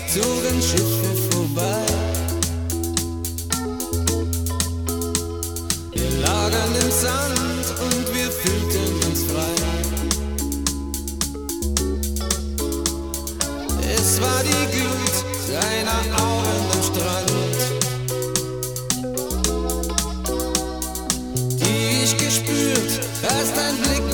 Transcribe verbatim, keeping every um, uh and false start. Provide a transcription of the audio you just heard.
zogen Schiffe vorbei. Wir lagen im Sand und wir fühlten uns frei. Es war die Glut seiner Augen am Strand, die ich gespürt, erst ein Blick